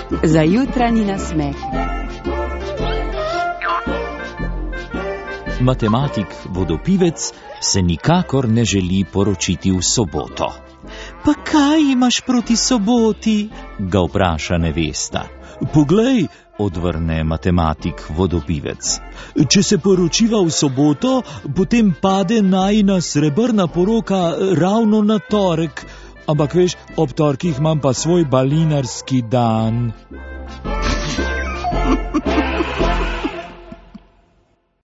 Za jutranji nasmeh. Matematik vodopivec se nikakor ne želi poročiti v soboto. Pa kaj imaš proti soboti? Ga vpraša nevesta. Poglej, odvrne matematik vodopivec. Če se poročiva v soboto, potem pade najina srebrna poroka ravno na torek. Ampak veš, ob torkih imam pa svoj balinarski dan.